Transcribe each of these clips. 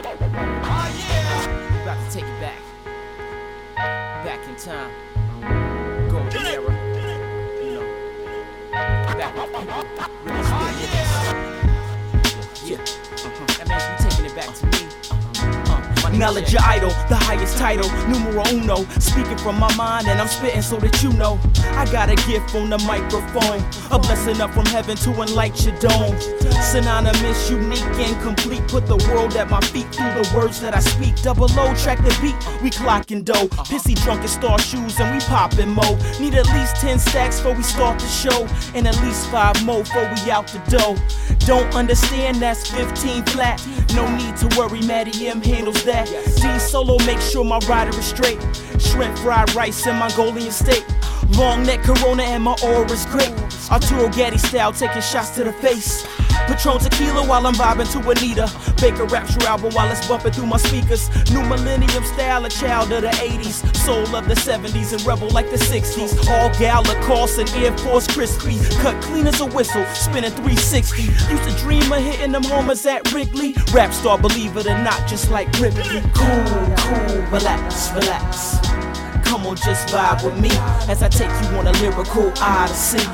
About to take it back. Back in time. Golden era. You know. Back when people really spit hits. Yeah. That means we taking it back to me. Knowledge your idol, the highest title, numero uno. Speaking from my mind and I'm spitting so that you know I got a gift on the microphone, a blessing up from heaven to enlighten your dome. Synonymous, unique and complete. Put the world at my feet through the words that I speak. Double O, track the beat, we clocking dough. Pissy drunk in star shoes and we popping mo. Need at least 10 stacks before we start the show, and at least 5 more before we out the dough. Don't understand, that's 15 flat. No need to worry, Maddie M handles that. D Solo, make sure my rider is straight. Shrimp fried rice and Mongolian steak. Long neck Corona and my aura is great. Arturo Gatti style, taking shots to the face. Patron tequila while I'm vibing to Anita. Baker Rapture album while it's bumping through my speakers. New millennium style, a child of the 80s. Soul of the 70s and rebel like the 60s. All gal Lacoste and Air Force crispy. Cut clean as a whistle, spinning 360. Used to dream of hitting them homers at Wrigley. Rap star, believe it or not, just like Ripley. Cool, relax. Come on, just vibe with me as I take you on a lyrical odyssey.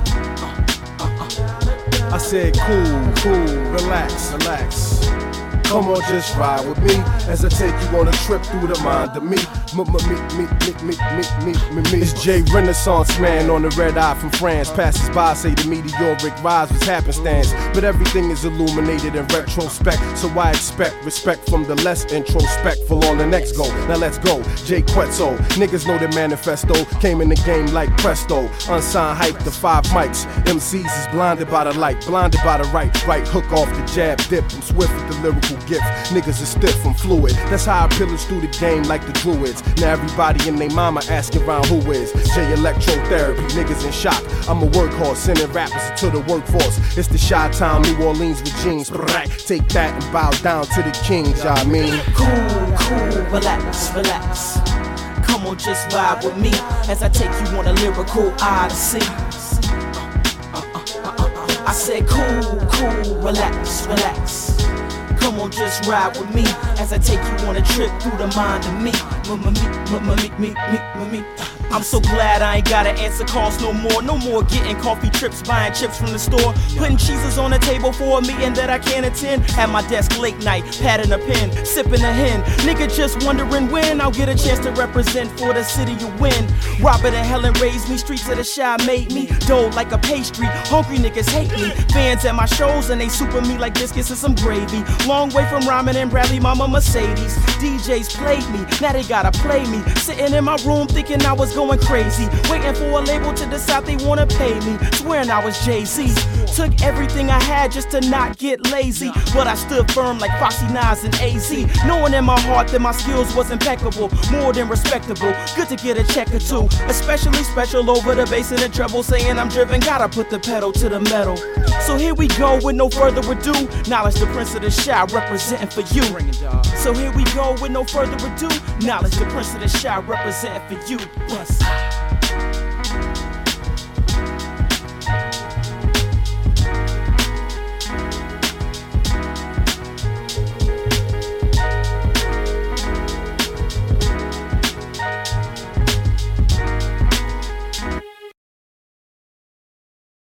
I said cool, relax. Come on, just ride with me as I take you on a trip through the mind of me. It's J Renaissance man on the red eye from France. Passes by, say the meteoric rise was happenstance, but everything is illuminated in retrospect. So I expect respect from the less introspectful on the next go. Now let's go, J Quetzal. Niggas know the manifesto came in the game like presto. Unsigned hype, the 5 mics. MCs is blinded by the light, blinded by the right hook off the jab, dip. I'm swift with the lyrical gift. Niggas is stiff from fluid. That's how I pillage through the game like the Druids. Now everybody and they mama asking around who is J Electrotherapy. Niggas in shock. I'm a workhorse, sending rappers into the workforce. It's the Chi-Town, New Orleans regimes. Take that and bow down to the kings, I mean. Cool, relax. Come on, just vibe with me as I take you on a lyrical odyssey. I said cool, relax. Come on, just ride with me as I take you on a trip through the mind of me. I'm so glad I ain't gotta answer calls no more. No more getting coffee trips, buying chips from the store. Putting cheeses on the table for a meeting that I can't attend. At my desk late night, patting a pen, sipping a hen. Nigga just wondering when I'll get a chance to represent for the city you win. Robert and Helen raised me, streets of the Chi made me. Dough like a pastry, hungry niggas hate me. Fans at my shows and they super me like biscuits and some gravy. Long way from Ryman and Bradley, Mama Mercedes. DJs played me, now they gotta play me. Sitting in my room thinking I was going crazy, waiting for a label to decide they wanna pay me, swearing I was Jay-Z. Took everything I had just to not get lazy, but I stood firm like Foxy Nas and AZ, knowing in my heart that my skills was impeccable, more than respectable. Good to get a check or two, especially special over the bass and the treble, saying I'm driven, gotta put the pedal to the metal. So here we go with no further ado, Knowledge the Prince of the Chi representing for you. So here we go with no further ado, Knowledge the Prince of the Chi representing for you. Yes.